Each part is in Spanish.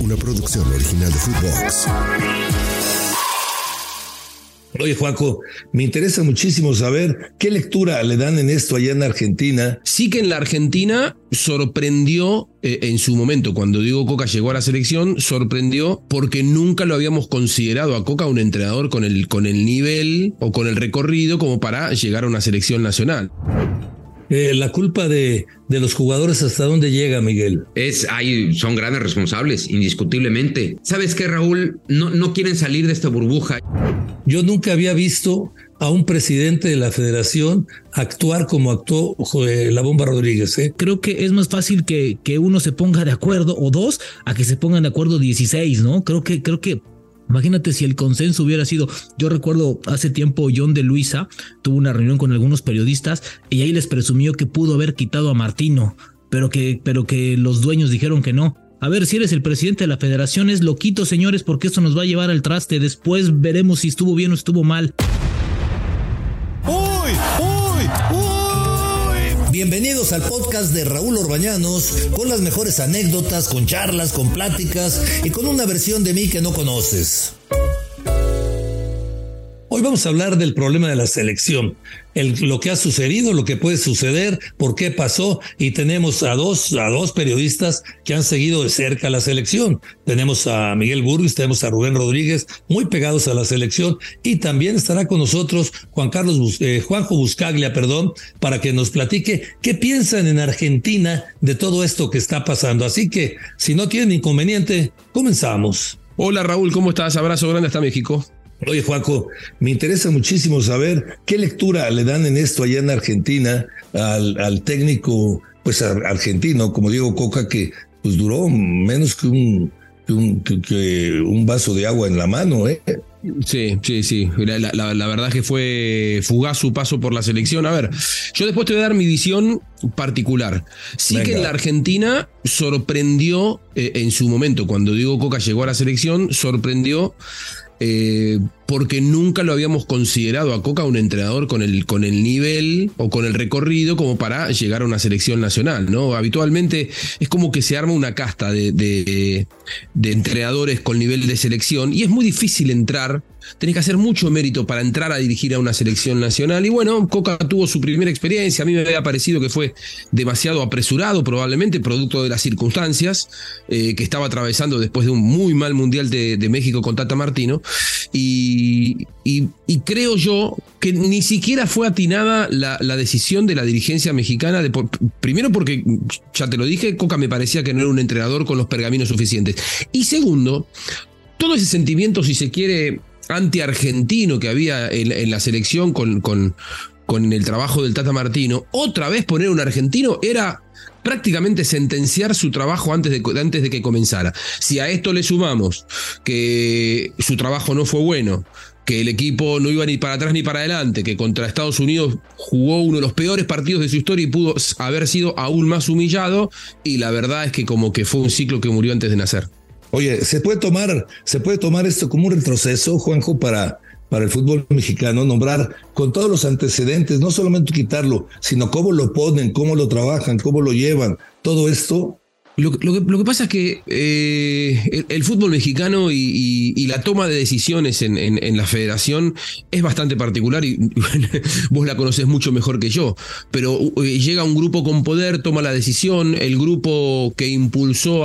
una producción original de Footbox. Oye, Juanjo, me interesa muchísimo saber qué lectura le dan en esto allá en Argentina. Sí que en la Argentina sorprendió en su momento, cuando Diego Coca llegó a la selección, sorprendió porque nunca lo habíamos considerado a Coca un entrenador con el nivel o con el recorrido como para llegar a una selección nacional. La culpa de los jugadores, ¿hasta dónde llega, Miguel? Son grandes responsables, indiscutiblemente. ¿Sabes qué, Raúl? No quieren salir de esta burbuja. Yo nunca había visto a un presidente de la federación actuar como actuó La Bomba Rodríguez. Creo que es más fácil que uno se ponga de acuerdo, o dos, a que se pongan de acuerdo 16, ¿no? Creo que imagínate si el consenso hubiera sido. Yo recuerdo hace tiempo John de Luisa tuvo una reunión con algunos periodistas y ahí les presumió que pudo haber quitado a Martino, pero que los dueños dijeron que no. A ver, si eres el presidente de la federación, es loquito, señores, porque eso nos va a llevar al traste. Después veremos si estuvo bien o estuvo mal. ¡Uy! Bienvenidos al podcast de Raúl Orbañanos, con las mejores anécdotas, con charlas, con pláticas y con una versión de mí que no conoces. Hoy vamos a hablar del problema de la selección, lo que ha sucedido, lo que puede suceder, por qué pasó, y tenemos a dos periodistas que han seguido de cerca la selección. Tenemos a Miguel Burgos, tenemos a Rubén Rodríguez, muy pegados a la selección, y también estará con nosotros Juanjo Buscaglia, para que nos platique qué piensan en Argentina de todo esto que está pasando. Así que, si no tienen inconveniente, comenzamos. Hola Raúl, ¿cómo estás? Abrazo grande hasta México. Oye, Juanjo, me interesa muchísimo saber qué lectura le dan en esto allá en Argentina al técnico argentino, como Diego Coca, que pues duró menos que un vaso de agua en la mano, ¿eh? Sí. La verdad es que fue fugaz su paso por la selección. A ver, yo después te voy a dar mi visión particular. Sí. Venga. Que en la Argentina sorprendió en su momento, cuando Diego Coca llegó a la selección, sorprendió porque nunca lo habíamos considerado a Coca un entrenador con el nivel o con el recorrido como para llegar a una selección nacional, ¿no? Habitualmente es como que se arma una casta de entrenadores con nivel de selección y es muy difícil entrar. Tenés que hacer mucho mérito para entrar a dirigir a una selección nacional. Y bueno, Coca tuvo su primera experiencia. A mí me había parecido que fue demasiado apresurado, probablemente producto de las circunstancias que estaba atravesando después de un muy mal Mundial de México con Tata Martino. Y creo yo que ni siquiera fue atinada la decisión de la dirigencia mexicana. Primero porque, ya te lo dije, Coca me parecía que no era un entrenador con los pergaminos suficientes. Y segundo, todo ese sentimiento, si se quiere, anti-argentino que había en la selección con el trabajo del Tata Martino, otra vez poner un argentino era prácticamente sentenciar su trabajo antes de que comenzara. Si a esto le sumamos que su trabajo no fue bueno, que el equipo no iba ni para atrás ni para adelante, que contra Estados Unidos jugó uno de los peores partidos de su historia y pudo haber sido aún más humillado, y la verdad es que como que fue un ciclo que murió antes de nacer. Oye, ¿se puede tomar esto como un retroceso, Juanjo, para el fútbol mexicano? Nombrar con todos los antecedentes, no solamente quitarlo, sino cómo lo ponen, cómo lo trabajan, cómo lo llevan, todo esto. Lo que pasa es que el fútbol mexicano y la toma de decisiones en la federación es bastante particular y vos la conocés mucho mejor que yo, pero llega un grupo con poder, toma la decisión, el grupo que impulsó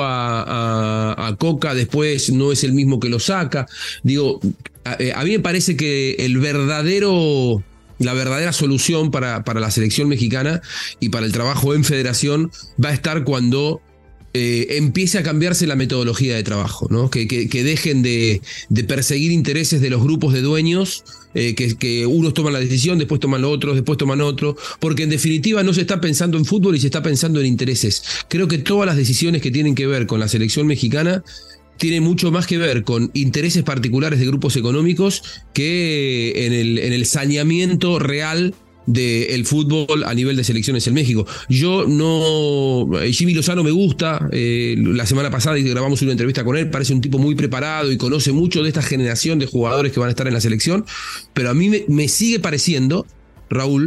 a Coca después no es el mismo que lo saca. Digo, a mí me parece que la verdadera solución para la selección mexicana y para el trabajo en federación va a estar cuando empiece a cambiarse la metodología de trabajo, ¿no? Que dejen de perseguir intereses de los grupos de dueños, que unos toman la decisión, después toman lo otro, después toman otro, porque en definitiva no se está pensando en fútbol y se está pensando en intereses. Creo que todas las decisiones que tienen que ver con la selección mexicana tiene mucho más que ver con intereses particulares de grupos económicos que en el saneamiento real del fútbol a nivel de selecciones en México. Jimmy Lozano me gusta, la semana pasada grabamos una entrevista con él, parece un tipo muy preparado y conoce mucho de esta generación de jugadores que van a estar en la selección, pero a mí me sigue pareciendo, Raúl,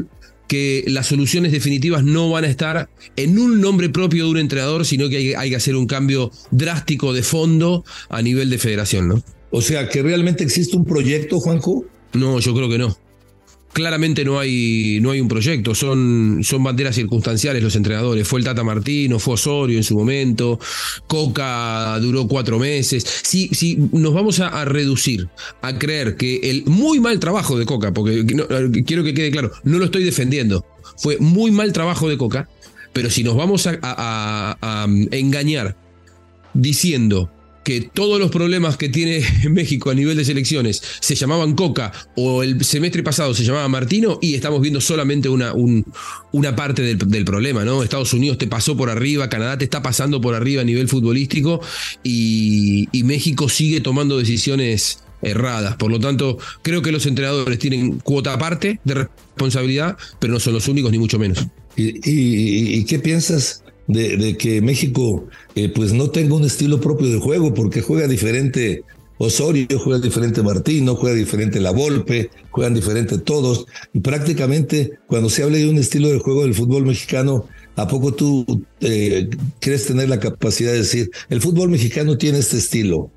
que las soluciones definitivas no van a estar en un nombre propio de un entrenador, sino que hay que hacer un cambio drástico de fondo a nivel de federación, ¿no? O sea, ¿que realmente existe un proyecto, Juanjo? No, yo creo que no. Claramente no hay un proyecto, son banderas circunstanciales los entrenadores. Fue el Tata Martino, fue Osorio en su momento, Coca duró 4 meses. Si nos vamos a reducir a creer que el muy mal trabajo de Coca, porque quiero que quede claro, no lo estoy defendiendo, fue muy mal trabajo de Coca, pero si nos vamos a engañar diciendo que todos los problemas que tiene México a nivel de selecciones se llamaban Coca o el semestre pasado se llamaba Martino, y estamos viendo solamente una parte del problema, ¿no? Estados Unidos te pasó por arriba, Canadá te está pasando por arriba a nivel futbolístico y México sigue tomando decisiones erradas. Por lo tanto, creo que los entrenadores tienen cuota aparte de responsabilidad, pero no son los únicos ni mucho menos. ¿Y qué piensas de que México pues no tenga un estilo propio de juego? Porque juega diferente Osorio, juega diferente Martino, juega diferente La Volpe, juegan diferente todos, y prácticamente cuando se habla de un estilo de juego del fútbol mexicano, ¿a poco tú crees tener la capacidad de decir el fútbol mexicano tiene este estilo?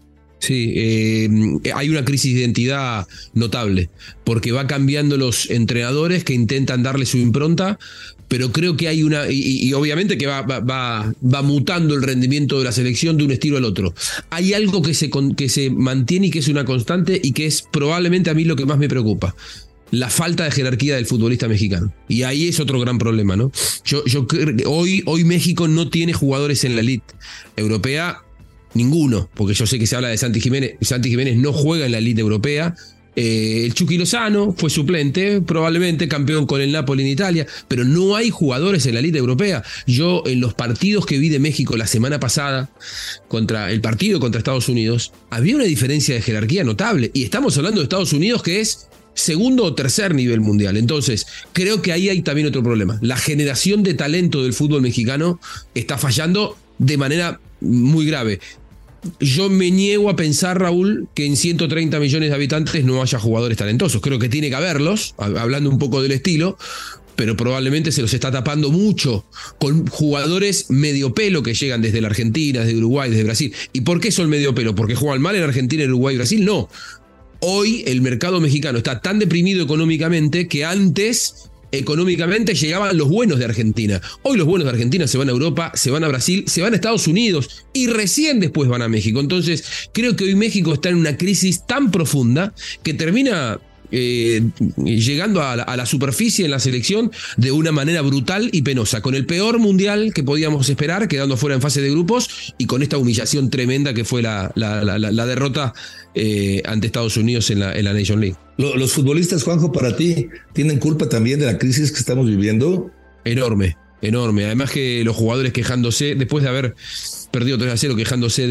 Sí, hay una crisis de identidad notable, porque va cambiando los entrenadores que intentan darle su impronta, pero creo que hay una, y obviamente que va mutando el rendimiento de la selección de un estilo al otro. Hay algo que se mantiene y que es una constante y que es probablemente a mí lo que más me preocupa: la falta de jerarquía del futbolista mexicano. Y ahí es otro gran problema, ¿no? Yo creo que hoy México no tiene jugadores en la elite europea. Ninguno, porque yo sé que se habla de Santi Jiménez. Santi Jiménez no juega en la elite europea. El Chucky Lozano fue suplente, probablemente campeón con el Napoli en Italia, pero no hay jugadores en la elite europea. Yo en los partidos que vi de México la semana pasada, contra Estados Unidos, había una diferencia de jerarquía notable. Y estamos hablando de Estados Unidos, que es segundo o tercer nivel mundial. Entonces, creo que ahí hay también otro problema. La generación de talento del fútbol mexicano está fallando de manera muy grave. Yo me niego a pensar, Raúl, que en 130 millones de habitantes no haya jugadores talentosos. Creo que tiene que haberlos, hablando un poco del estilo, pero probablemente se los está tapando mucho con jugadores medio pelo que llegan desde la Argentina, desde Uruguay, desde Brasil. ¿Y por qué son medio pelo? ¿Porque juegan mal en Argentina, Uruguay y Brasil? No. Hoy el mercado mexicano está tan deprimido económicamente que antes económicamente llegaban los buenos de Argentina. Hoy los buenos de Argentina se van a Europa, se van a Brasil, se van a Estados Unidos y recién después van a México. Entonces creo que hoy México está en una crisis tan profunda que termina llegando a la superficie en la selección de una manera brutal y penosa, con el peor mundial que podíamos esperar, quedando fuera en fase de grupos, y con esta humillación tremenda que fue la derrota ante Estados Unidos en la Nation League. ¿Los futbolistas, Juanjo, para ti, tienen culpa también de la crisis que estamos viviendo? Enorme. Además que los jugadores quejándose, después de haber perdido 3-0, quejándose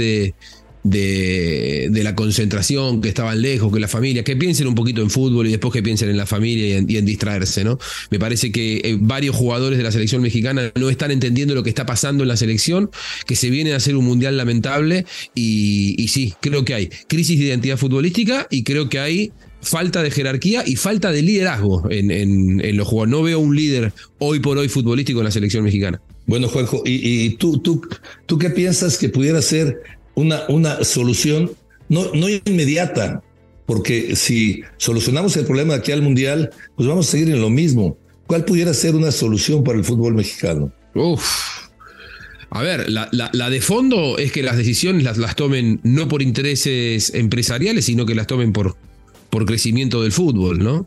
de la concentración, que estaban lejos, que la familia, que piensen un poquito en fútbol y después que piensen en la familia y en distraerse, ¿no? Me parece que varios jugadores de la selección mexicana no están entendiendo lo que está pasando en la selección, que se viene a hacer un mundial lamentable y sí, creo que hay crisis de identidad futbolística y creo que hay falta de jerarquía y falta de liderazgo en los jugadores. No veo un líder hoy por hoy futbolístico en la selección mexicana. Bueno, Juanjo, ¿y tú qué piensas que pudiera ser una solución no inmediata? Porque si solucionamos el problema de aquí al Mundial, pues vamos a seguir en lo mismo. ¿Cuál pudiera ser una solución para el fútbol mexicano? A ver, la de fondo es que las decisiones las tomen no por intereses empresariales, sino que las tomen por crecimiento del fútbol, ¿no?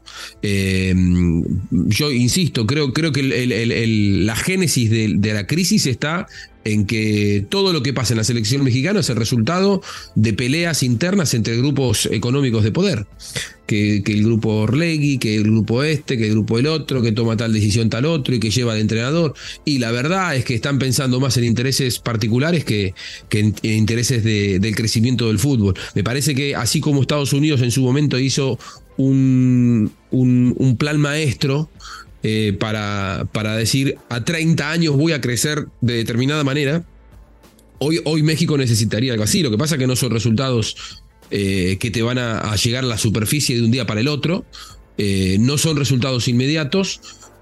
Yo insisto, creo que la génesis de la crisis está en que todo lo que pasa en la selección mexicana es el resultado de peleas internas entre grupos económicos de poder. Que el grupo Orlegui, que el grupo que el grupo el otro, que toma tal decisión tal otro y que lleva al entrenador. Y la verdad es que están pensando más en intereses particulares que en intereses del crecimiento del fútbol. Me parece que así como Estados Unidos en su momento hizo un plan maestro para decir a 30 años voy a crecer de determinada manera, hoy México necesitaría algo así. Lo que pasa es que no son resultados que te van a llegar a la superficie de un día para el otro, no son resultados inmediatos,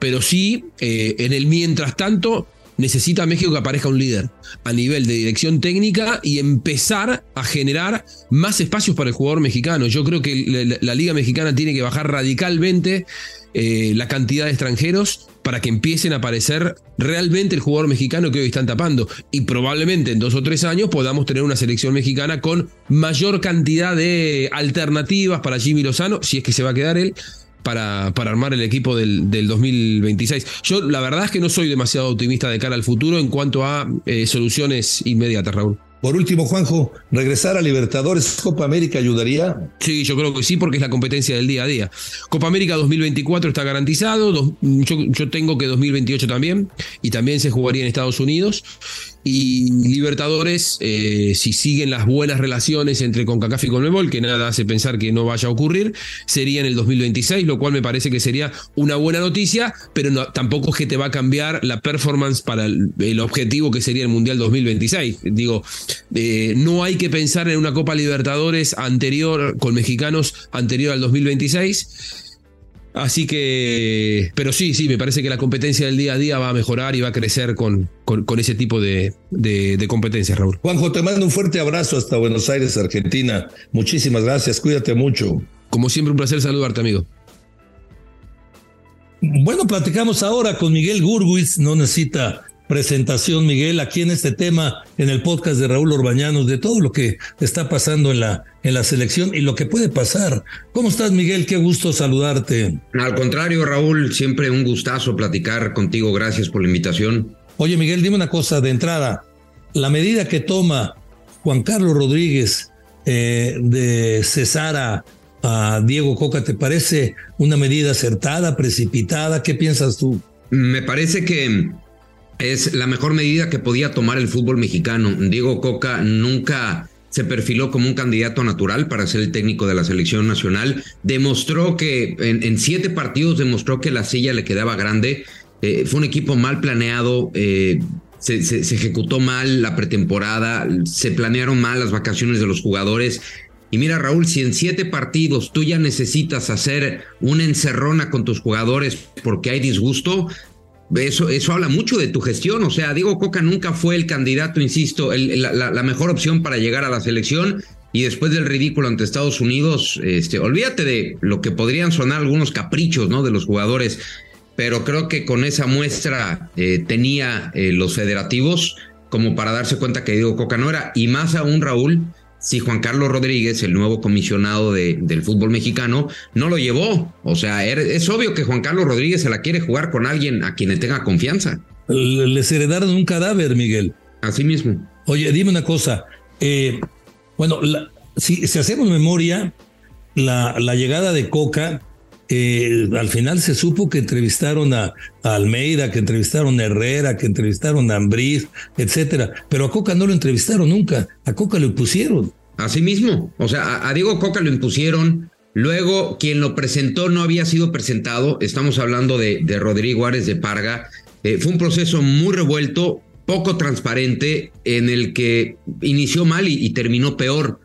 Pero sí, en el mientras tanto, necesita México que aparezca un líder a nivel de dirección técnica y empezar a generar más espacios para el jugador mexicano. Yo creo que la Liga Mexicana tiene que bajar radicalmente la cantidad de extranjeros para que empiecen a aparecer realmente el jugador mexicano que hoy están tapando. Y probablemente en 2 o 3 años podamos tener una selección mexicana con mayor cantidad de alternativas para Jimmy Lozano, si es que se va a quedar él, para armar el equipo del 2026. Yo la verdad es que no soy demasiado optimista de cara al futuro en cuanto a soluciones inmediatas, Raúl. Por último, Juanjo, ¿regresar a Libertadores Copa América ayudaría? Sí, yo creo que sí, porque es la competencia del día a día. Copa América 2024 está garantizado, yo tengo que 2028 también, y también se jugaría en Estados Unidos. Y Libertadores, si siguen las buenas relaciones entre CONCACAF y CONMEBOL, que nada hace pensar que no vaya a ocurrir, sería en el 2026, lo cual me parece que sería una buena noticia, pero no, tampoco es que te va a cambiar la performance para el objetivo que sería el Mundial 2026. Digo, no hay que pensar en una Copa Libertadores anterior, con mexicanos, anterior al 2026. Así que, pero sí, me parece que la competencia del día a día va a mejorar y va a crecer con ese tipo de competencias, Raúl. Juanjo, te mando un fuerte abrazo hasta Buenos Aires, Argentina. Muchísimas gracias, cuídate mucho. Como siempre, un placer saludarte, amigo. Bueno, platicamos ahora con Miguel Gurwitz, no necesita presentación, Miguel, aquí en este tema, en el podcast de Raúl Orbañanos, de todo lo que está pasando en la selección y lo que puede pasar. ¿Cómo estás, Miguel? Qué gusto saludarte. Al contrario, Raúl, siempre un gustazo platicar contigo. Gracias por la invitación. Oye, Miguel, dime una cosa de entrada. La medida que toma Juan Carlos Rodríguez de cesar a Diego Coca, ¿te parece una medida acertada, precipitada? ¿Qué piensas tú? Me parece que es la mejor medida que podía tomar el fútbol mexicano. Diego Coca nunca se perfiló como un candidato natural para ser el técnico de la selección nacional. Demostró que en 7 partidos demostró que la silla le quedaba grande. Fue un equipo mal planeado, se ejecutó mal la pretemporada, se planearon mal las vacaciones de los jugadores. Y mira, Raúl, si en 7 partidos tú ya necesitas hacer una encerrona con tus jugadores porque hay disgusto, eso habla mucho de tu gestión. O sea, Diego Coca nunca fue el candidato, insisto, la mejor opción para llegar a la selección, y después del ridículo ante Estados Unidos, olvídate de lo que podrían sonar algunos caprichos, ¿no?, de los jugadores, pero creo que con esa muestra tenía los federativos como para darse cuenta que Diego Coca no era, y más aún, Raúl, si Juan Carlos Rodríguez, el nuevo comisionado del fútbol mexicano, no lo llevó. O sea, es obvio que Juan Carlos Rodríguez se la quiere jugar con alguien a quien le tenga confianza. Les heredaron un cadáver, Miguel. Así mismo. Oye, dime una cosa. Si hacemos memoria, la llegada de Coca, al final se supo que entrevistaron a Almeida, que entrevistaron a Herrera, que entrevistaron a Ambriz, etcétera. Pero a Coca no lo entrevistaron nunca, a Coca lo impusieron. Así mismo, o sea, a Diego Coca lo impusieron. Luego, quien lo presentó no había sido presentado. Estamos hablando de Rodrigo Ares de Parga. Fue un proceso muy revuelto, poco transparente, en el que inició mal y terminó peor.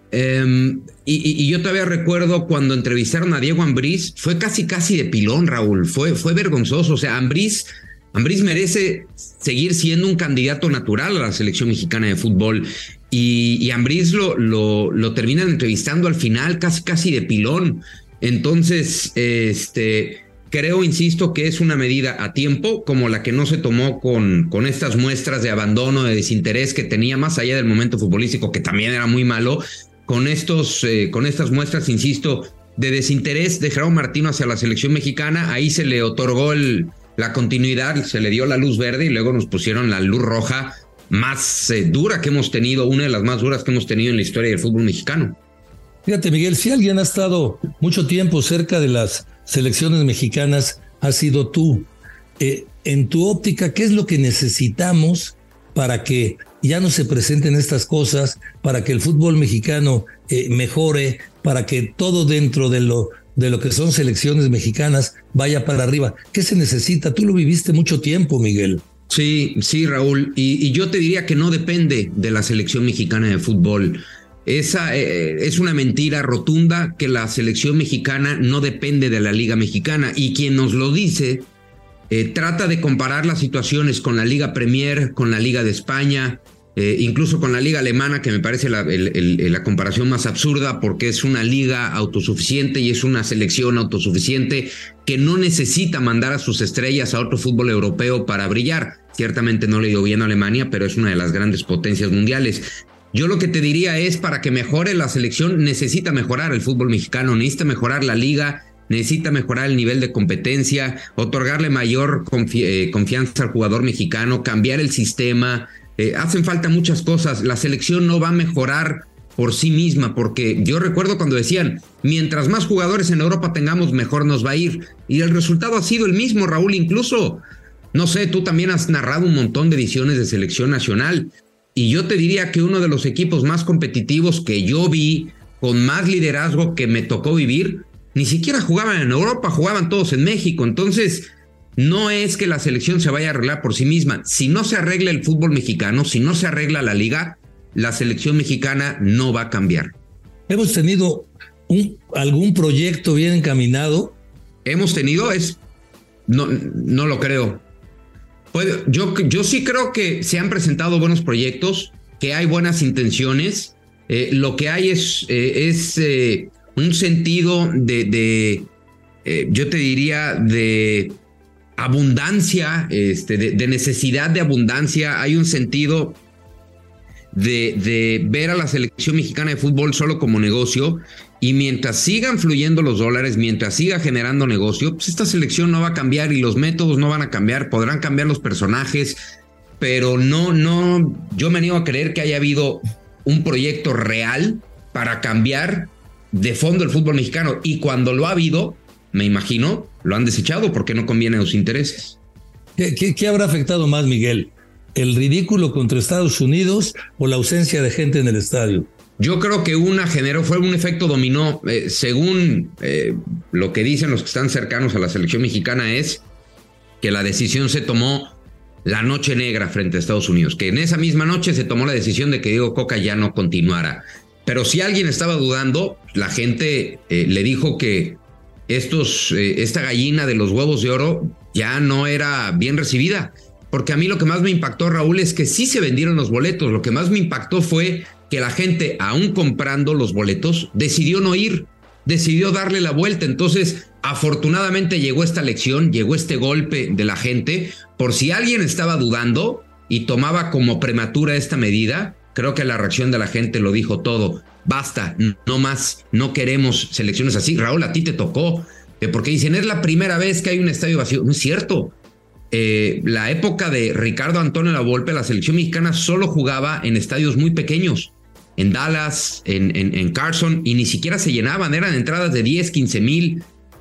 Y yo todavía recuerdo cuando entrevistaron a Diego Ambriz, fue casi de pilón, Raúl, fue vergonzoso. O sea, Ambriz merece seguir siendo un candidato natural a la selección mexicana de fútbol, y Ambriz lo terminan entrevistando al final casi de pilón. Entonces, creo, insisto, que es una medida a tiempo, como la que no se tomó con estas muestras de abandono, de desinterés que tenía, más allá del momento futbolístico, que también era muy malo. Con estas muestras, insisto, de desinterés de Gerardo Martino hacia la selección mexicana, ahí se le otorgó la continuidad, se le dio la luz verde, y luego nos pusieron la luz roja más dura que hemos tenido, una de las más duras que hemos tenido en la historia del fútbol mexicano. Fíjate, Miguel, si alguien ha estado mucho tiempo cerca de las selecciones mexicanas, ha sido tú. En tu óptica, ¿qué es lo que necesitamos para que ya no se presenten estas cosas, para que el fútbol mexicano mejore, para que todo dentro de lo que son selecciones mexicanas vaya para arriba? ¿Qué se necesita? Tú lo viviste mucho tiempo, Miguel. Sí, Raúl, y yo te diría que no depende de la selección mexicana de fútbol. Esa es una mentira rotunda, que la selección mexicana no depende de la Liga Mexicana, y quien nos lo dice trata de comparar las situaciones con la Liga Premier, con la Liga de España, incluso con la Liga Alemana, que me parece la comparación más absurda, porque es una liga autosuficiente y es una selección autosuficiente que no necesita mandar a sus estrellas a otro fútbol europeo para brillar. Ciertamente no le dio bien a Alemania, pero es una de las grandes potencias mundiales. Yo lo que te diría es, para que mejore la selección, necesita mejorar el fútbol mexicano, necesita mejorar la liga, necesita mejorar el nivel de competencia, otorgarle mayor confianza al jugador mexicano, cambiar el sistema. Hacen falta muchas cosas. La selección no va a mejorar por sí misma, porque yo recuerdo cuando decían, mientras más jugadores en Europa tengamos, mejor nos va a ir. Y el resultado ha sido el mismo, Raúl. Incluso, no sé, tú también has narrado un montón de ediciones de selección nacional. Y yo te diría que uno de los equipos más competitivos que yo vi, con más liderazgo que me tocó vivir, ni siquiera jugaban en Europa, jugaban todos en México. Entonces, no es que la selección se vaya a arreglar por sí misma. Si no se arregla el fútbol mexicano, si no se arregla la liga, la selección mexicana no va a cambiar. ¿Hemos tenido algún proyecto bien encaminado? ¿Hemos tenido? No lo creo. Yo sí creo que se han presentado buenos proyectos, que hay buenas intenciones. Lo que hay es un sentido yo te diría, de abundancia, de necesidad de abundancia. Hay un sentido de ver a la selección mexicana de fútbol solo como negocio, y mientras sigan fluyendo los dólares, mientras siga generando negocio, pues esta selección no va a cambiar y los métodos no van a cambiar. Podrán cambiar los personajes, pero no, yo me niego a creer que haya habido un proyecto real para cambiar de fondo el fútbol mexicano, y cuando lo ha habido, me imagino, lo han desechado porque no conviene a sus intereses. ¿Qué habrá afectado más, Miguel? ¿El ridículo contra Estados Unidos o la ausencia de gente en el estadio? Yo creo que fue un efecto dominó. Según lo que dicen los que están cercanos a la selección mexicana, es que la decisión se tomó la noche negra frente a Estados Unidos, que en esa misma noche se tomó la decisión de que Diego Coca ya no continuara. Pero si alguien estaba dudando, la gente le dijo que esta gallina de los huevos de oro ya no era bien recibida. Porque a mí lo que más me impactó, Raúl, es que sí se vendieron los boletos. Lo que más me impactó fue que la gente, aún comprando los boletos, decidió no ir, decidió darle la vuelta. Entonces, afortunadamente llegó esta lección, llegó este golpe de la gente. Por si alguien estaba dudando y tomaba como prematura esta medida, creo que la reacción de la gente lo dijo todo. Basta, no más, no queremos selecciones así. Raúl, a ti te tocó, porque dicen, es la primera vez que hay un estadio vacío. No es cierto. La época de Ricardo Antonio Lavolpe, la selección mexicana solo jugaba en estadios muy pequeños, en Dallas, en Carson, y ni siquiera se llenaban, eran entradas de 10, 15 mil.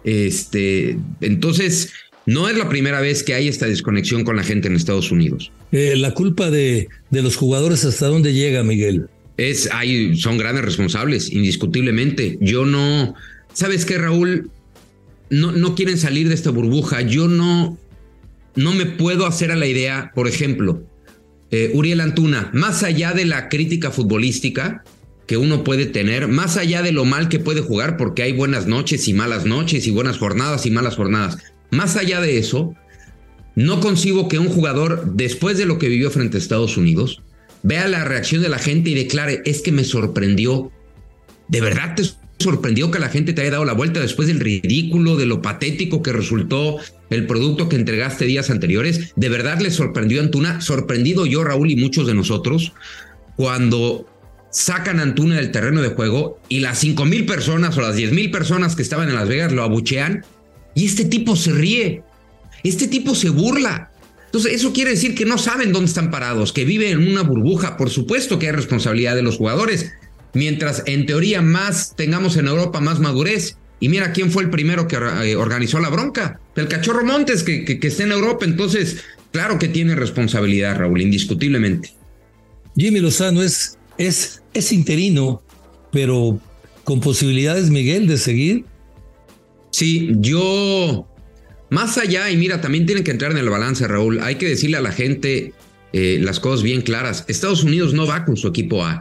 Entonces, no es la primera vez que hay esta desconexión con la gente en Estados Unidos. La culpa de los jugadores, ¿hasta dónde llega, Miguel? Son grandes responsables, indiscutiblemente. ¿Sabes qué, Raúl? No quieren salir de esta burbuja. Yo no me puedo hacer a la idea, por ejemplo, Uriel Antuna, más allá de la crítica futbolística que uno puede tener, más allá de lo mal que puede jugar, porque hay buenas noches y malas noches, y buenas jornadas y malas jornadas, más allá de eso, no concibo que un jugador, después de lo que vivió frente a Estados Unidos, vea la reacción de la gente y declare, es que me sorprendió. ¿De verdad te sorprendió que la gente te haya dado la vuelta después del ridículo, de lo patético que resultó el producto que entregaste días anteriores? ¿De verdad le sorprendió a Antuna? Sorprendido yo, Raúl, y muchos de nosotros, cuando sacan a Antuna del terreno de juego y las 5,000 personas o las 10,000 personas que estaban en Las Vegas lo abuchean, y este tipo se ríe, este tipo se burla. Entonces, eso quiere decir que no saben dónde están parados, que viven en una burbuja. Por supuesto que hay responsabilidad de los jugadores, mientras en teoría más tengamos en Europa más madurez. Y mira quién fue el primero que organizó la bronca, el Cachorro Montes, que está en Europa. Entonces, claro que tiene responsabilidad, Raúl, indiscutiblemente. Jimmy Lozano es interino, pero con posibilidades, Miguel, de seguir. Sí, yo, más allá, y mira, también tienen que entrar en el balance, Raúl. Hay que decirle a la gente las cosas bien claras. Estados Unidos no va con su equipo A.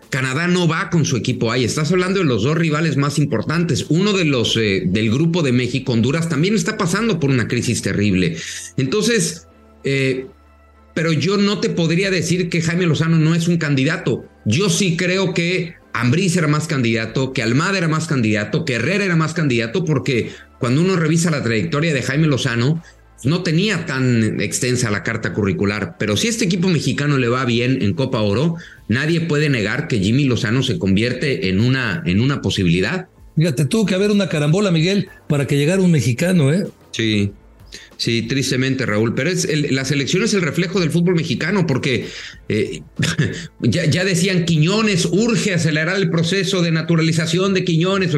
Canadá no va con su equipo ahí. Estás hablando de los dos rivales más importantes. Uno de los del grupo de México, Honduras, también está pasando por una crisis terrible. Entonces, pero yo no te podría decir que Jaime Lozano no es un candidato. Yo sí creo que Ambriz era más candidato, que Almada era más candidato, que Herrera era más candidato, porque cuando uno revisa la trayectoria de Jaime Lozano, no tenía tan extensa la carta curricular, pero si este equipo mexicano le va bien en Copa Oro, nadie puede negar que Jimmy Lozano se convierte en una posibilidad. Fíjate, tuvo que haber una carambola, Miguel, para que llegara un mexicano, ¿eh? Sí, tristemente, Raúl, pero la selección es el reflejo del fútbol mexicano, porque ya decían Quiñones, urge acelerar el proceso de naturalización de Quiñones.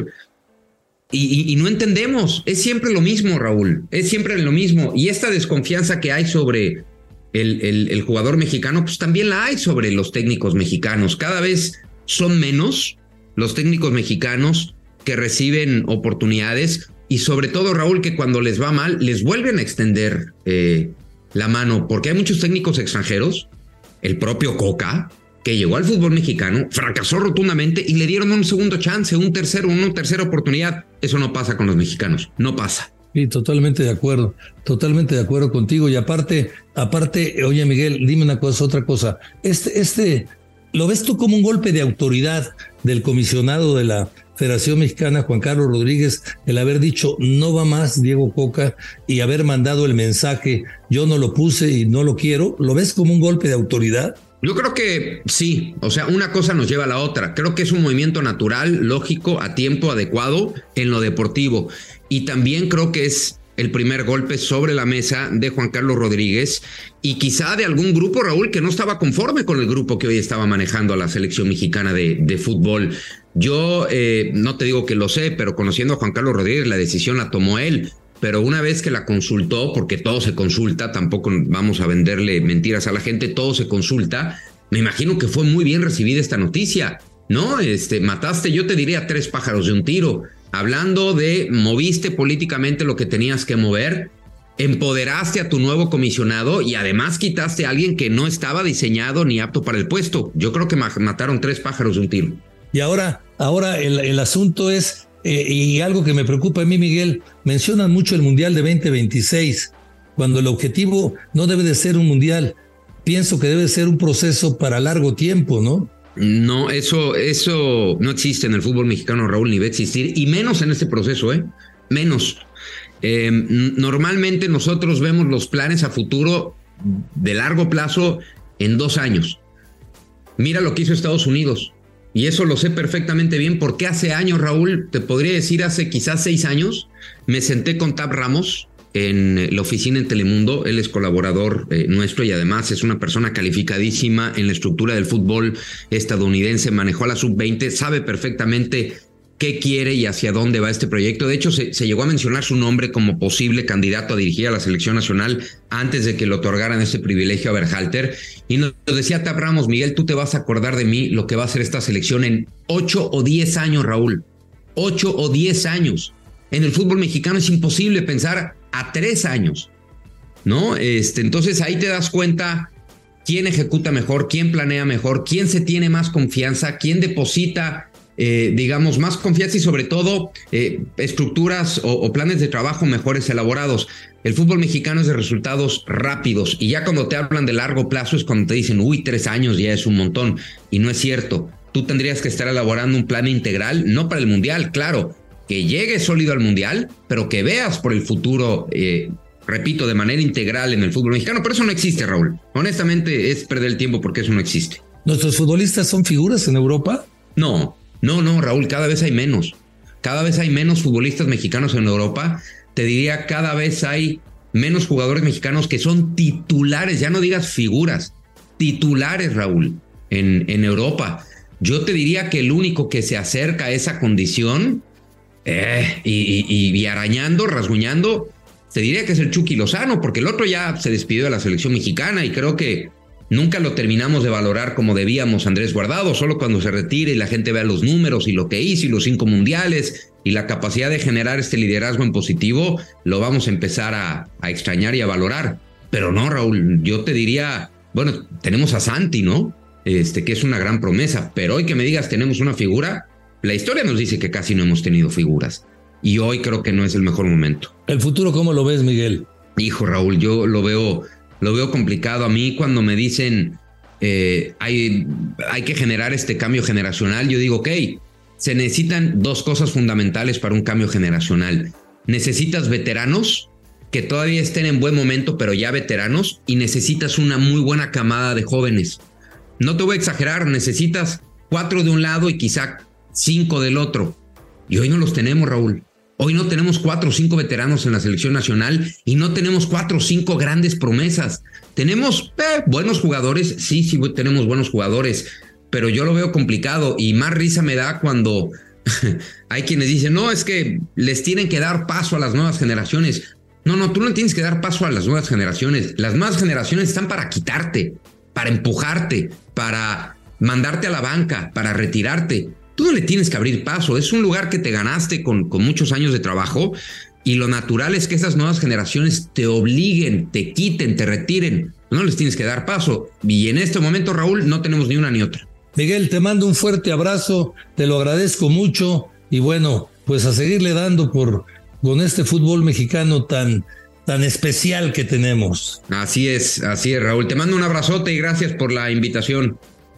Y no entendemos, es siempre lo mismo, Raúl, es siempre lo mismo. Y esta desconfianza que hay sobre el jugador mexicano, pues también la hay sobre los técnicos mexicanos. Cada vez son menos los técnicos mexicanos que reciben oportunidades y sobre todo, Raúl, que cuando les va mal, les vuelven a extender la mano, porque hay muchos técnicos extranjeros, el propio Coca, que llegó al fútbol mexicano, fracasó rotundamente y le dieron un segundo chance, una tercera oportunidad. Eso no pasa con los mexicanos, no pasa. Sí, totalmente de acuerdo contigo. Y aparte, oye Miguel, dime otra cosa. ¿Lo ves tú como un golpe de autoridad del comisionado de la Federación Mexicana, Juan Carlos Rodríguez, el haber dicho no va más Diego Coca y haber mandado el mensaje, yo no lo puse y no lo quiero? ¿Lo ves como un golpe de autoridad? Yo creo que sí, o sea, una cosa nos lleva a la otra. Creo que es un movimiento natural, lógico, a tiempo adecuado en lo deportivo. Y también creo que es el primer golpe sobre la mesa de Juan Carlos Rodríguez y quizá de algún grupo, Raúl, que no estaba conforme con el grupo que hoy estaba manejando a la selección mexicana de fútbol. Yo no te digo que lo sé, pero conociendo a Juan Carlos Rodríguez, la decisión la tomó él. Pero una vez que la consultó, porque todo se consulta, tampoco vamos a venderle mentiras a la gente, todo se consulta, me imagino que fue muy bien recibida esta noticia, ¿no? Mataste, yo te diría, 3 pájaros de un tiro, hablando de moviste políticamente lo que tenías que mover, empoderaste a tu nuevo comisionado y además quitaste a alguien que no estaba diseñado ni apto para el puesto. Yo creo que mataron 3 pájaros de un tiro. Y ahora el asunto es... y algo que me preocupa a mí, Miguel, mencionan mucho el Mundial de 2026, cuando el objetivo no debe de ser un Mundial, pienso que debe ser un proceso para largo tiempo, ¿no? No, eso no existe en el fútbol mexicano, Raúl, ni va a existir, y menos en este proceso, menos. Normalmente nosotros vemos los planes a futuro de largo plazo en 2 años. Mira lo que hizo Estados Unidos. Y eso lo sé perfectamente bien porque hace años, Raúl, te podría decir hace quizás 6 años, me senté con Tab Ramos en la oficina en Telemundo. Él es colaborador nuestro y además es una persona calificadísima en la estructura del fútbol estadounidense, manejó a la sub-20, sabe perfectamente qué quiere y hacia dónde va este proyecto. De hecho, se llegó a mencionar su nombre como posible candidato a dirigir a la selección nacional antes de que le otorgaran ese privilegio a Berhalter. Y nos decía Tab Ramos, Miguel, tú te vas a acordar de mí lo que va a hacer esta selección en 8 o 10 años, Raúl. 8 o 10 años. En el fútbol mexicano es imposible pensar a 3 años, ¿no? Entonces ahí te das cuenta quién ejecuta mejor, quién planea mejor, quién se tiene más confianza, quién deposita digamos, más confianza y sobre todo estructuras o planes de trabajo mejores elaborados. El fútbol mexicano es de resultados rápidos y ya cuando te hablan de largo plazo es cuando te dicen, 3 años ya es un montón, y no es cierto. Tú tendrías que estar elaborando un plan integral, no para el Mundial, claro, que llegues sólido al Mundial, pero que veas por el futuro, repito, de manera integral en el fútbol mexicano, pero eso no existe, Raúl. Honestamente es perder el tiempo porque eso no existe. ¿Nuestros futbolistas son figuras en Europa? No, Raúl, cada vez hay menos. Cada vez hay menos futbolistas mexicanos en Europa. Te diría, cada vez hay menos jugadores mexicanos que son titulares, ya no digas figuras, titulares, Raúl, en Europa. Yo te diría que el único que se acerca a esa condición y arañando, rasguñando, te diría que es el Chucky Lozano, porque el otro ya se despidió de la selección mexicana y creo que nunca lo terminamos de valorar como debíamos, Andrés Guardado. Solo cuando se retire y la gente vea los números y lo que hizo y los 5 mundiales y la capacidad de generar este liderazgo en positivo, lo vamos a empezar a extrañar y a valorar. Pero no, Raúl, yo te diría, bueno, tenemos a Santi, ¿no? que es una gran promesa, pero hoy que me digas tenemos una figura, la historia nos dice que casi no hemos tenido figuras y hoy creo que no es el mejor momento. ¿El futuro cómo lo ves, Miguel? Hijo, Raúl, yo lo veo complicado. A mí cuando me dicen hay que generar este cambio generacional, yo digo, ok, se necesitan dos cosas fundamentales para un cambio generacional. Necesitas veteranos que todavía estén en buen momento, pero ya veteranos, y necesitas una muy buena camada de jóvenes. No te voy a exagerar, necesitas 4 de un lado y quizá 5 del otro. Y hoy no los tenemos, Raúl. Hoy no tenemos 4 o 5 veteranos en la selección nacional y no tenemos 4 o 5 grandes promesas. Tenemos buenos jugadores, sí tenemos buenos jugadores, pero yo lo veo complicado y más risa me da cuando hay quienes dicen, no, es que les tienen que dar paso a las nuevas generaciones. No, tú no tienes que dar paso a las nuevas generaciones. Las nuevas generaciones están para quitarte, para empujarte, para mandarte a la banca, para retirarte. Tú no le tienes que abrir paso. Es un lugar que te ganaste con muchos años de trabajo y lo natural es que esas nuevas generaciones te obliguen, te quiten, te retiren. No les tienes que dar paso. Y en este momento, Raúl, no tenemos ni una ni otra. Miguel, te mando un fuerte abrazo, te lo agradezco mucho y bueno, pues a seguirle dando con este fútbol mexicano tan especial que tenemos. Así es, Raúl. Te mando un abrazote y gracias por la invitación.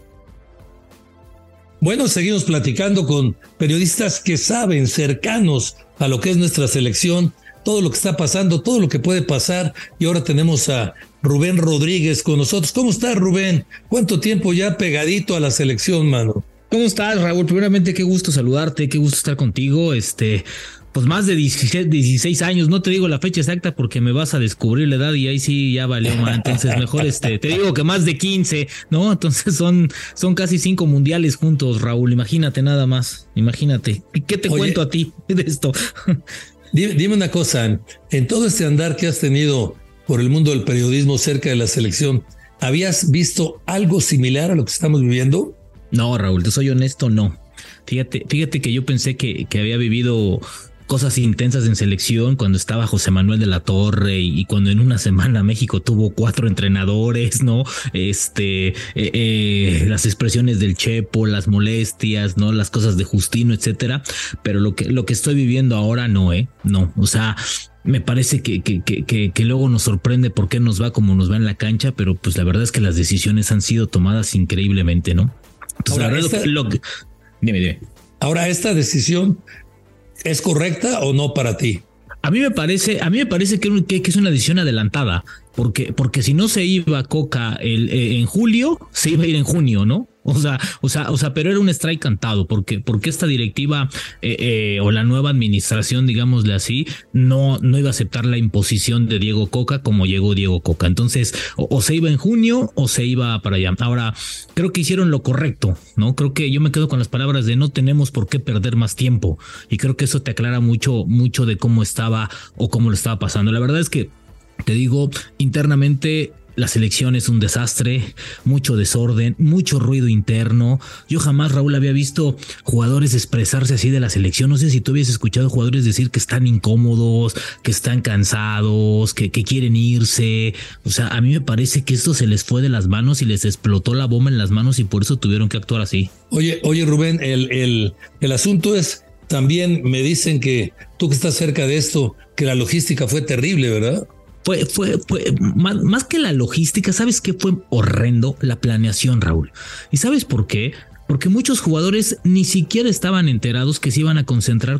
Bueno, seguimos platicando con periodistas que saben, cercanos a lo que es nuestra selección, todo lo que está pasando, todo lo que puede pasar. Y ahora tenemos a Rubén Rodríguez con nosotros. ¿Cómo estás, Rubén? ¿Cuánto tiempo ya pegadito a la selección, mano? ¿Cómo estás, Raúl? Primeramente, qué gusto saludarte, qué gusto estar contigo. Pues más de 16 años, no te digo la fecha exacta porque me vas a descubrir la edad y ahí sí ya valió más. Entonces mejor te digo que más de 15, ¿no? Entonces son casi 5 mundiales juntos, Raúl. Imagínate nada más, imagínate. ¿Qué te cuento a ti de esto? Dime una cosa, en todo este andar que has tenido por el mundo del periodismo cerca de la selección, ¿habías visto algo similar a lo que estamos viviendo? No, Raúl, te soy honesto, no. Fíjate que yo pensé que había vivido cosas intensas en selección cuando estaba José Manuel de la Torre y cuando en una semana México tuvo 4 entrenadores, ¿no? Las expresiones del Chepo, las molestias, ¿no? Las cosas de Justino, etcétera. Pero lo que estoy viviendo ahora no, no. O sea, me parece que luego nos sorprende por qué nos va como nos va en la cancha, pero pues la verdad es que las decisiones han sido tomadas increíblemente, ¿no? Entonces, ahora, la verdad, dime. Ahora, ¿esta decisión es correcta o no para ti? A mí me parece que es una decisión adelantada, porque si no se iba Coca en julio, se iba a ir en junio, ¿no? O sea, pero era un strike cantado, porque esta directiva o la nueva administración, digámosle así, no iba a aceptar la imposición de Diego Coca como llegó Diego Coca. Entonces, o se iba en junio o se iba para allá. Ahora, creo que hicieron lo correcto, ¿no? Creo que yo me quedo con las palabras de no tenemos por qué perder más tiempo. Y creo que eso te aclara mucho de cómo estaba o cómo lo estaba pasando. La verdad es que, te digo, internamente la selección es un desastre, mucho desorden, mucho ruido interno. Yo jamás, Raúl, había visto jugadores expresarse así de la selección. No sé si tú habías escuchado jugadores decir que están incómodos, que están cansados, que quieren irse. O sea, a mí me parece que esto se les fue de las manos y les explotó la bomba en las manos y por eso tuvieron que actuar así. Oye, Rubén, el asunto es, también me dicen que tú que estás cerca de esto, que la logística fue terrible, ¿verdad? Fue más que la logística, ¿sabes qué? Fue horrendo la planeación, Raúl. ¿Y sabes por qué? Porque muchos jugadores ni siquiera estaban enterados que se iban a concentrar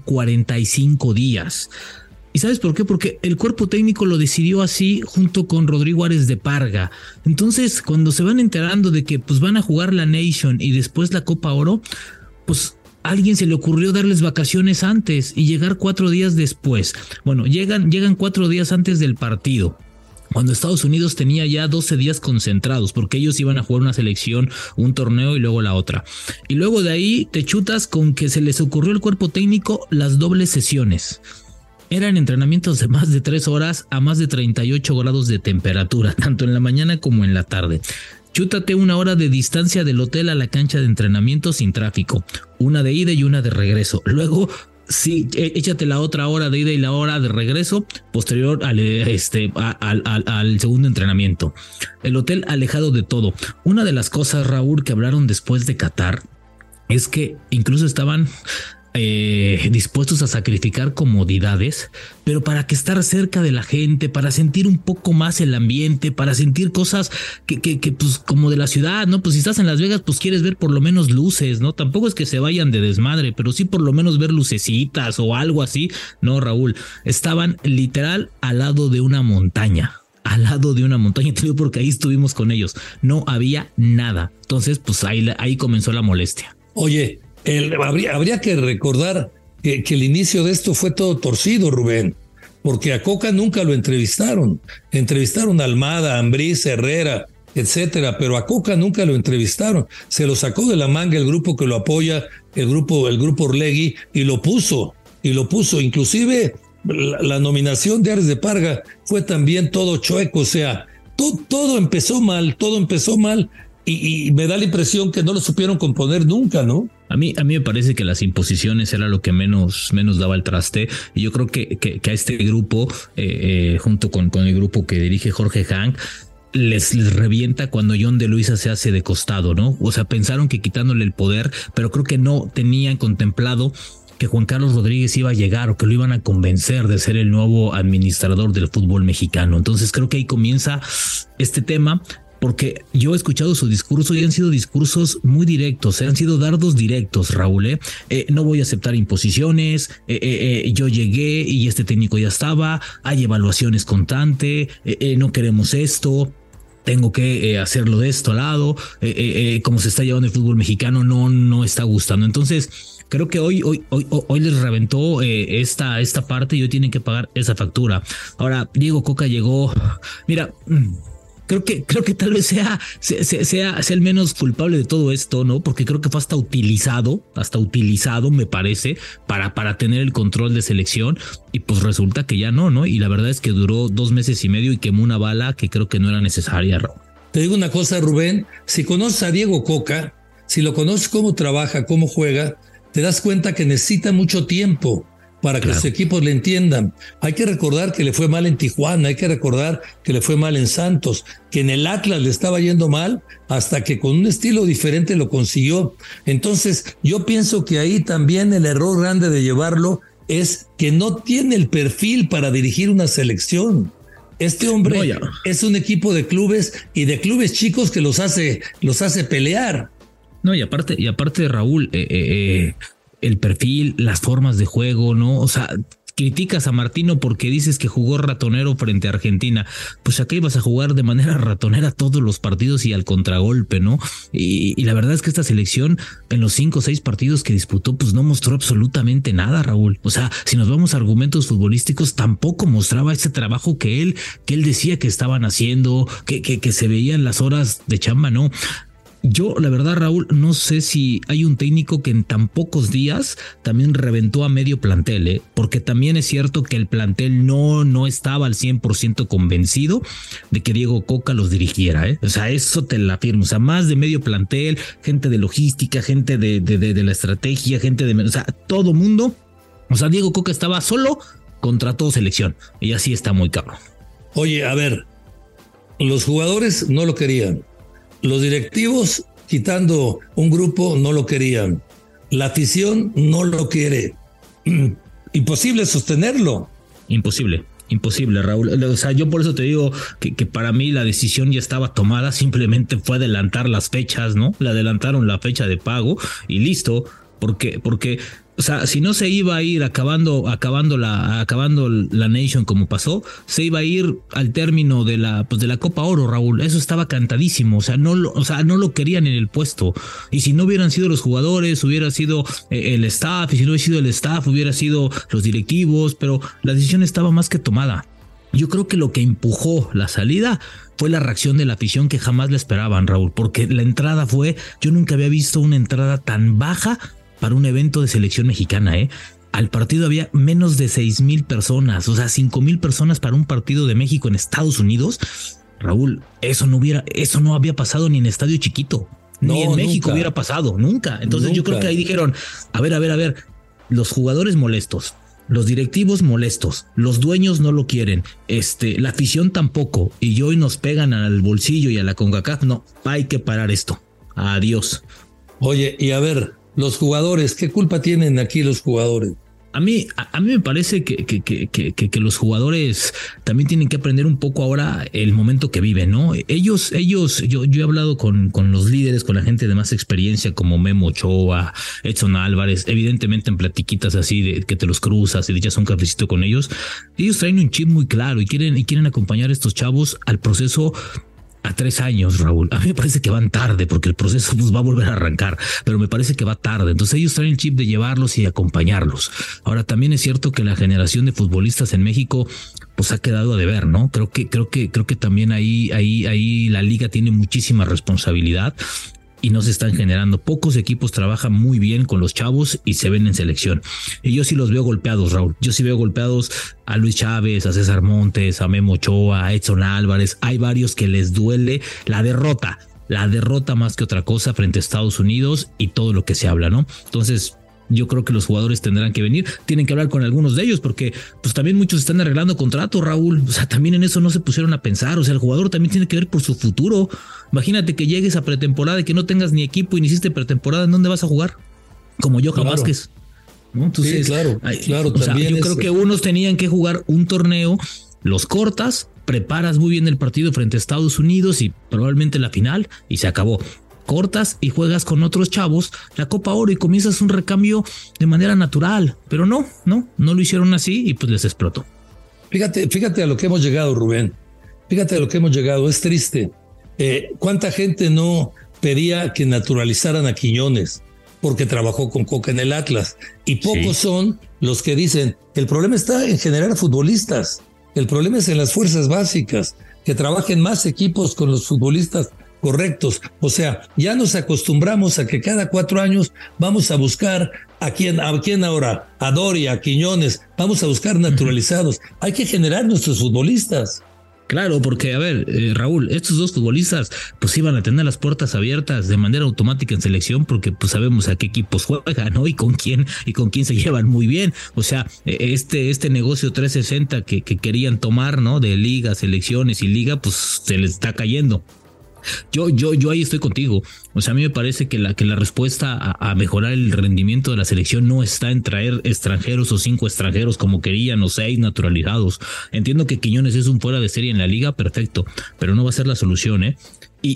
45 días. ¿Y sabes por qué? Porque el cuerpo técnico lo decidió así junto con Rodrigo Ares de Parga. Entonces, cuando se van enterando de que pues van a jugar la Nation y después la Copa Oro, pues a alguien se le ocurrió darles vacaciones antes y llegar 4 días después. Bueno, llegan 4 días antes del partido, cuando Estados Unidos tenía ya 12 días concentrados, porque ellos iban a jugar una selección, un torneo y luego la otra. Y luego de ahí te chutas con que se les ocurrió al cuerpo técnico las dobles sesiones. Eran entrenamientos de más de 3 horas a más de 38 grados de temperatura, tanto en la mañana como en la tarde. Chútate 1 hora de distancia del hotel a la cancha de entrenamiento sin tráfico, una de ida y una de regreso. Luego Sí, échate la otra hora de ida y la hora de regreso posterior al segundo entrenamiento. El hotel alejado de todo. Una de las cosas, Raúl, que hablaron después de Qatar es que incluso estaban dispuestos a sacrificar comodidades, pero para que estar cerca de la gente, para sentir un poco más el ambiente, para sentir cosas que pues como de la ciudad, ¿no? Pues si estás en Las Vegas, pues quieres ver por lo menos luces, ¿no? Tampoco es que se vayan de desmadre, pero sí por lo menos ver lucecitas o algo así. No, Raúl, estaban literal al lado de una montaña. Al lado de una montaña, te digo porque ahí estuvimos con ellos. No había nada. Entonces, pues ahí comenzó la molestia. Oye, habría que recordar que el inicio de esto fue todo torcido, Rubén, porque a Coca nunca lo entrevistaron. Entrevistaron a Almada, a Ambriz, Herrera, etcétera, pero a Coca nunca lo entrevistaron. Se lo sacó de la manga el grupo que lo apoya, el grupo Orlegui, y lo puso. Inclusive la nominación de Ares de Parga fue también todo chueco, o sea, todo empezó mal, y me da la impresión que no lo supieron componer nunca, ¿no? A mí me parece que las imposiciones era lo que menos daba el traste, y yo creo que a este grupo, junto con el grupo que dirige Jorge Hank, les revienta cuando John de Luisa se hace de costado, ¿no? O sea, pensaron que quitándole el poder, pero creo que no tenían contemplado que Juan Carlos Rodríguez iba a llegar o que lo iban a convencer de ser el nuevo administrador del fútbol mexicano. Entonces creo que ahí comienza este tema, porque yo he escuchado su discurso y han sido discursos muy directos, han sido dardos directos, Raúl. No voy a aceptar imposiciones, yo llegué y este técnico ya estaba, hay evaluaciones constantes, no queremos esto. Tengo que hacerlo de esto al lado, como se está llevando el fútbol mexicano no está gustando. Entonces creo que hoy les reventó esta parte y hoy tienen que pagar esa factura. Ahora, Diego Coca llegó, mira, creo que tal vez sea el menos culpable de todo esto, ¿no? Porque creo que fue hasta utilizado, me parece, para tener el control de selección, y pues resulta que ya no, y la verdad es que duró 2 meses y medio y quemó una bala que creo que no era necesaria, Raúl. Te digo una cosa, Rubén, si conoces a Diego Coca, si lo conoces cómo trabaja, cómo juega, te das cuenta que necesita mucho tiempo para que los equipos le entiendan. Hay que recordar que le fue mal en Tijuana, hay que recordar que le fue mal en Santos, que en el Atlas le estaba yendo mal hasta que con un estilo diferente lo consiguió. Entonces, yo pienso que ahí también el error grande de llevarlo es que no tiene el perfil para dirigir una selección. Este hombre es un equipo de clubes y de clubes chicos que los hace pelear. No, y aparte, Raúl, el perfil, las formas de juego, ¿no? O sea, criticas a Martino porque dices que jugó ratonero frente a Argentina. Pues acá ibas a jugar de manera ratonera todos los partidos y al contragolpe, ¿no? Y la verdad es que esta selección, en los 5 o 6 partidos que disputó, pues no mostró absolutamente nada, Raúl. O sea, si nos vamos a argumentos futbolísticos, tampoco mostraba ese trabajo que él decía que estaban haciendo, que se veían las horas de chamba, ¿no? Yo, la verdad, Raúl, no sé si hay un técnico que en tan pocos días también reventó a medio plantel, porque también es cierto que el plantel no estaba al 100% convencido de que Diego Coca los dirigiera, O sea, eso te la afirmo. O sea, más de medio plantel, gente de logística, gente de la estrategia, gente de... O sea, todo mundo. O sea, Diego Coca estaba solo contra todo selección. Y así está muy cabrón. Oye, a ver, los jugadores no lo querían. Los directivos, quitando un grupo, no lo querían. La afición no lo quiere. Imposible sostenerlo. Imposible, Raúl. O sea, yo por eso te digo que para mí la decisión ya estaba tomada. Simplemente fue adelantar las fechas, ¿no? Le adelantaron la fecha de pago y listo. Porque o sea, si no se iba a ir acabando la Nation como pasó, se iba a ir al término de la Copa Oro, Raúl. Eso estaba cantadísimo. O sea, no lo querían en el puesto. Y si no hubieran sido los jugadores, hubiera sido el staff. Y si no hubiera sido el staff, hubiera sido los directivos. Pero la decisión estaba más que tomada. Yo creo que lo que empujó la salida fue la reacción de la afición, que jamás la esperaban, Raúl. Porque la entrada yo nunca había visto una entrada tan baja para un evento de selección mexicana, Al partido había menos de 6,000 personas, o sea, 5,000 personas para un partido de México en Estados Unidos. Raúl, eso no había pasado ni en estadio chiquito, ni en México hubiera pasado, nunca. Entonces yo creo que ahí dijeron, a ver, los jugadores molestos, los directivos molestos, los dueños no lo quieren, la afición tampoco, y hoy nos pegan al bolsillo y a la CONCACAF. No, hay que parar esto. Adiós. Oye, y a ver, los jugadores, ¿qué culpa tienen aquí los jugadores? A mí me parece que los jugadores también tienen que aprender un poco ahora el momento que viven, ¿no? Ellos, yo he hablado con los líderes, con la gente de más experiencia como Memo Ochoa, Edson Álvarez, evidentemente en platiquitas así de que te los cruzas y le echas un cafecito con ellos. Ellos traen un chip muy claro y quieren acompañar a estos chavos al proceso a 3 años, Raúl. A mí me parece que van tarde porque el proceso pues va a volver a arrancar, pero me parece que va tarde. Entonces ellos traen el chip de llevarlos y acompañarlos. Ahora también es cierto que la generación de futbolistas en México pues ha quedado a deber, ¿no? Creo que también ahí la liga tiene muchísima responsabilidad y no se están generando. Pocos equipos trabajan muy bien con los chavos y se ven en selección. Y yo sí los veo golpeados, Raúl. Yo sí veo golpeados a Luis Chávez, a César Montes, a Memo Ochoa, a Edson Álvarez. Hay varios que les duele la derrota más que otra cosa frente a Estados Unidos y todo lo que se habla, ¿no? Entonces, yo creo que los jugadores tendrán que venir, tienen que hablar con algunos de ellos porque pues también muchos están arreglando contratos, Raúl. O sea, también en eso no se pusieron a pensar. O sea, el jugador también tiene que ver por su futuro. Imagínate que llegues a pretemporada y que no tengas ni equipo y ni hiciste pretemporada, ¿en dónde vas a jugar? Como Johan Vázquez, ¿no? Entonces, sí, claro, también yo creo que unos tenían que jugar un torneo, los cortas, preparas muy bien el partido frente a Estados Unidos y probablemente la final y se acabó. Cortas y juegas con otros chavos la Copa Oro y comienzas un recambio de manera natural, pero no lo hicieron así y pues les explotó. Fíjate a lo que hemos llegado, Rubén. Fíjate a lo que hemos llegado, es triste. ¿Cuánta gente no pedía que naturalizaran a Quiñones porque trabajó con Coca en el Atlas? Y pocos son los que dicen, el problema está en generar futbolistas, el problema es en las fuerzas básicas, que trabajen más equipos con los futbolistas correctos. O sea, ya nos acostumbramos a que cada 4 años vamos a buscar a quién ahora, a Doria, a Quiñones, vamos a buscar naturalizados. Hay que generar nuestros futbolistas. Claro, porque a ver, Raúl, estos dos futbolistas pues iban a tener las puertas abiertas de manera automática en selección porque pues sabemos a qué equipos juegan, ¿no? Y con quién se llevan muy bien. O sea, este negocio 360 que querían tomar, ¿no? De liga, selecciones y liga, pues se les está cayendo. Yo ahí estoy contigo. O sea, a mí me parece que la respuesta a mejorar el rendimiento de la selección no está en traer extranjeros o 5 extranjeros como querían o 6 naturalizados. Entiendo que Quiñones es un fuera de serie en la liga, perfecto, pero no va a ser la solución, ¿eh?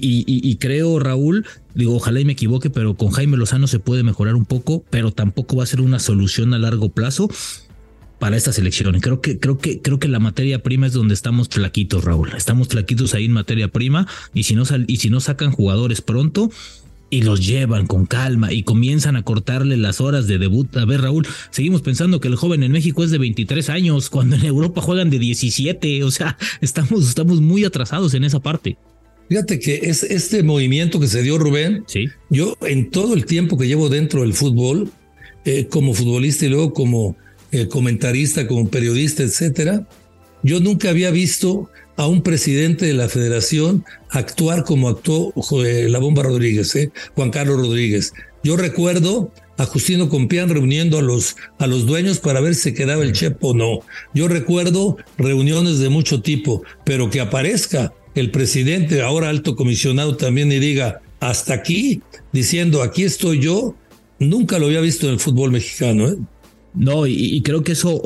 Y creo, Raúl, digo, ojalá y me equivoque, pero con Jaime Lozano se puede mejorar un poco, pero tampoco va a ser una solución a largo plazo para esta selección. Creo que la materia prima es donde estamos flaquitos, Raúl. Estamos flaquitos ahí en materia prima y si no sacan jugadores pronto y los llevan con calma y comienzan a cortarle las horas de debut. A ver, Raúl, seguimos pensando que el joven en México es de 23 años, cuando en Europa juegan de 17. O sea, estamos muy atrasados en esa parte. Fíjate que es este movimiento que se dio, Rubén. Sí. Yo en todo el tiempo que llevo dentro del fútbol, como futbolista y luego como comentarista, como periodista, etcétera, yo nunca había visto a un presidente de la federación actuar como actuó la Bomba Rodríguez, Juan Carlos Rodríguez. Yo recuerdo a Justino Compián reuniendo a los dueños para ver si se quedaba el Chepo o no. Yo recuerdo reuniones de mucho tipo, pero que aparezca el presidente, ahora alto comisionado también, y diga, hasta aquí, diciendo, aquí estoy yo, nunca lo había visto en el fútbol mexicano, No, y creo que eso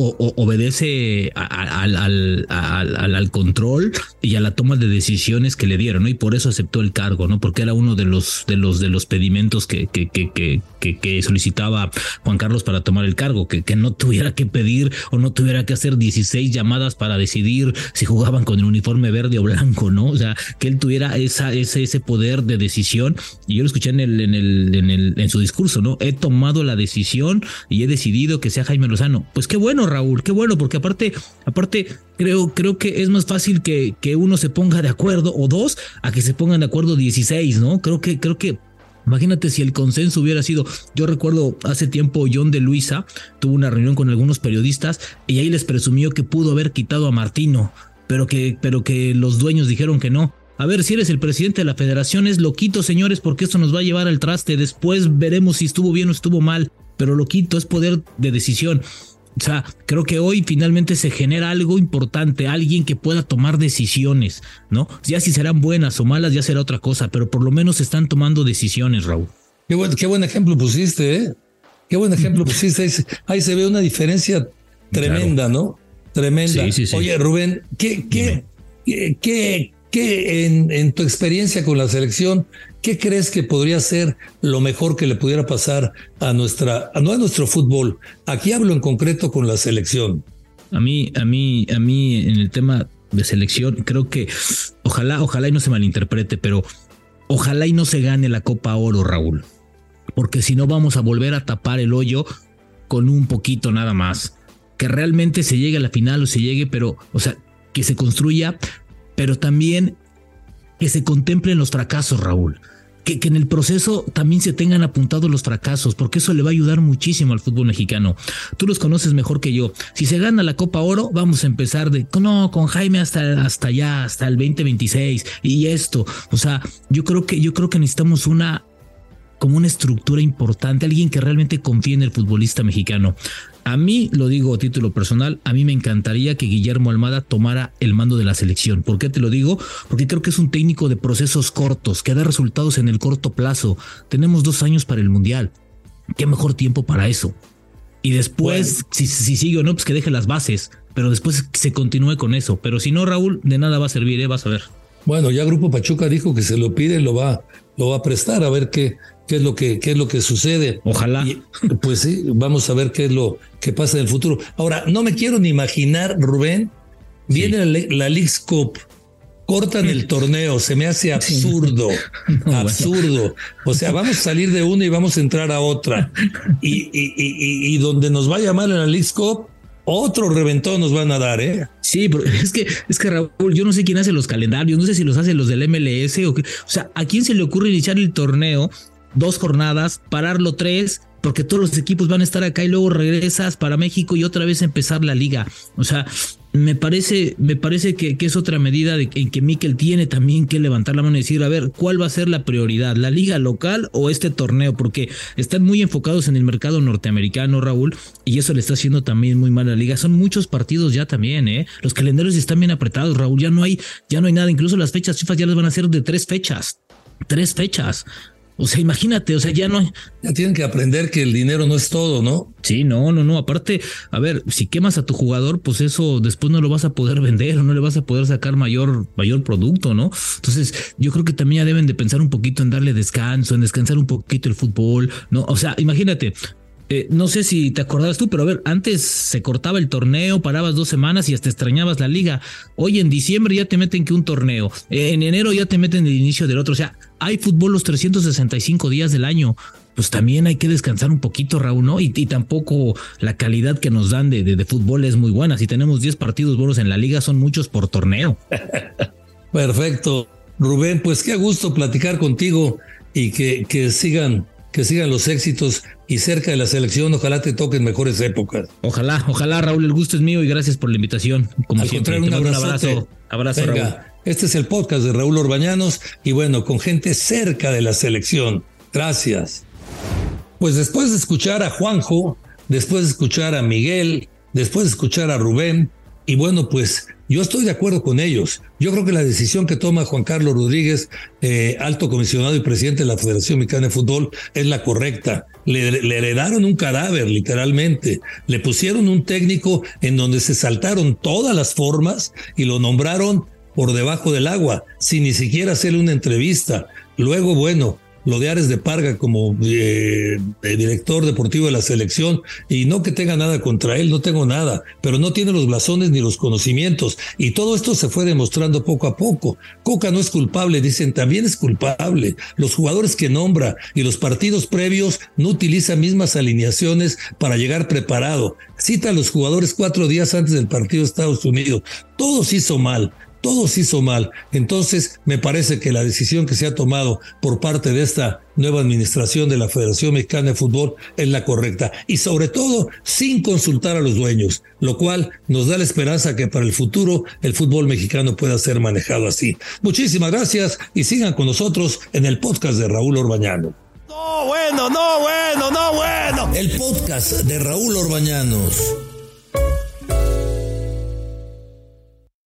obedece al control y a la toma de decisiones que le dieron, ¿no? Y por eso aceptó el cargo, ¿no? Porque era uno de los pedimentos que solicitaba Juan Carlos para tomar el cargo, que no tuviera que pedir o no tuviera que hacer 16 llamadas para decidir si jugaban con el uniforme verde o blanco, ¿no? O sea, que él tuviera ese poder de decisión. Y yo lo escuché en su discurso, ¿no? He tomado la decisión y he decidido que sea Jaime Lozano. Pues qué bueno, Raúl, qué bueno, porque aparte creo que es más fácil que uno se ponga de acuerdo o 2 a que se pongan de acuerdo 16, ¿no? Creo que imagínate si el consenso hubiera sido, yo recuerdo hace tiempo John de Luisa tuvo una reunión con algunos periodistas y ahí les presumió que pudo haber quitado a Martino, pero que los dueños dijeron que no. A ver, si eres el presidente de la federación, es loquito, señores, porque esto nos va a llevar al traste. Después veremos si estuvo bien o estuvo mal. pero lo quinto es poder de decisión. O sea, creo que hoy finalmente se genera algo importante, alguien que pueda tomar decisiones, ¿no? Ya si serán buenas o malas ya será otra cosa, pero por lo menos están tomando decisiones, Raúl. Qué buen ejemplo pusiste, ¿eh? Qué buen ejemplo pusiste. Ahí se ve una diferencia tremenda, claro. ¿No? Tremenda. Sí. Oye, Rubén, ¿qué en tu experiencia con la selección, qué crees que podría ser lo mejor que le pudiera pasar a no a nuestro fútbol? Aquí hablo en concreto con la selección. A mí en el tema de selección, creo que ojalá y no se malinterprete, pero ojalá y no se gane la Copa Oro, Raúl, porque si no vamos a volver a tapar el hoyo con un poquito nada más. Que realmente se llegue a la final o se llegue, pero, o sea, que se construya, pero también que se contemplen los fracasos, Raúl. Que en el proceso también se tengan apuntados los fracasos, porque eso le va a ayudar muchísimo al fútbol mexicano. Tú los conoces mejor que yo. Si se gana la Copa Oro, vamos a empezar con Jaime hasta el 2026 y esto. O sea, yo creo que necesitamos como una estructura importante, alguien que realmente confíe en el futbolista mexicano. A mí, lo digo a título personal, a mí me encantaría que Guillermo Almada tomara el mando de la selección. ¿Por qué te lo digo? Porque creo que es un técnico de procesos cortos, que da resultados en el corto plazo. Tenemos 2 años para el Mundial. ¿Qué mejor tiempo para eso? Y después, si sigue o no, pues que deje las bases, pero después se continúe con eso. Pero si no, Raúl, de nada va a servir, vas a ver. Bueno, ya Grupo Pachuca dijo que se lo pide, lo va a prestar, a ver qué es lo que sucede. Ojalá. Y, pues sí, vamos a ver qué es lo que pasa en el futuro. Ahora, no me quiero ni imaginar, Rubén, viene la Leagues Cup, cortan el torneo, se me hace absurdo, absurdo. Bueno. O sea, vamos a salir de una y vamos a entrar a otra. Y donde nos vaya mal en la Leagues Cup, otro reventón nos van a dar, ¿eh? Sí, pero es que Raúl, yo no sé quién hace los calendarios, no sé si los hacen los del MLS o qué. O sea, ¿a quién se le ocurre iniciar el torneo 2 jornadas, pararlo 3, porque todos los equipos van a estar acá y luego regresas para México y otra vez empezar la liga? O sea, me parece que es otra medida en que Mikel tiene también que levantar la mano y decir, a ver, ¿cuál va a ser la prioridad? ¿La liga local o este torneo? Porque están muy enfocados en el mercado norteamericano, Raúl, y eso le está haciendo también muy mal a la liga. Son muchos partidos ya también, ¿eh? Los calendarios están bien apretados, Raúl, ya no hay nada, incluso las fechas FIFA ya las van a hacer de 3 fechas. 3 fechas. O sea, imagínate, o sea, ya tienen que aprender que el dinero no es todo, ¿no? Sí, no. Aparte, a ver, si quemas a tu jugador, pues eso después no lo vas a poder vender o no le vas a poder sacar mayor producto, ¿no? Entonces, yo creo que también ya deben de pensar un poquito en darle descanso, en descansar un poquito el fútbol, ¿no? O sea, imagínate. No sé si te acordabas tú, pero a ver, antes se cortaba el torneo, parabas 2 semanas y hasta extrañabas la liga. Hoy en diciembre ya te meten que un torneo, en enero ya te meten el inicio del otro. O sea, hay fútbol los 365 días del año. Pues también hay que descansar un poquito, Raúl, ¿no? Y tampoco la calidad que nos dan de fútbol es muy buena. Si tenemos 10 partidos buenos en la liga, son muchos por torneo. Perfecto. Rubén, pues qué gusto platicar contigo y que sigan los éxitos y cerca de la selección, ojalá te toquen mejores épocas. Ojalá, Raúl, el gusto es mío y gracias por la invitación. Como siempre, un abrazo. Abrazo, venga, Raúl. Este es el podcast de Raúl Orbañanos y bueno, con gente cerca de la selección. Gracias. Pues después de escuchar a Juanjo, después de escuchar a Miguel, después de escuchar a Rubén, y bueno, pues yo estoy de acuerdo con ellos. Yo creo que la decisión que toma Juan Carlos Rodríguez, alto comisionado y presidente de la Federación Mexicana de Fútbol, es la correcta. Le heredaron un cadáver, literalmente. Le pusieron un técnico en donde se saltaron todas las formas y lo nombraron por debajo del agua, sin ni siquiera hacerle una entrevista. Luego, bueno, lo de Ares de Parga como director deportivo de la selección, y no que tenga nada contra él, no tengo nada, pero no tiene los blasones ni los conocimientos, y todo esto se fue demostrando poco a poco. Coca no es culpable, dicen, también es culpable. Los jugadores que nombra y los partidos previos no utiliza mismas alineaciones para llegar preparado. Cita a los jugadores 4 días antes del partido de Estados Unidos. Todos hizo mal. Entonces, me parece que la decisión que se ha tomado por parte de esta nueva administración de la Federación Mexicana de Fútbol es la correcta. Y sobre todo, sin consultar a los dueños, lo cual nos da la esperanza que para el futuro el fútbol mexicano pueda ser manejado así. Muchísimas gracias y sigan con nosotros en el podcast de Raúl Orbañanos. No, bueno. El podcast de Raúl Orbañanos.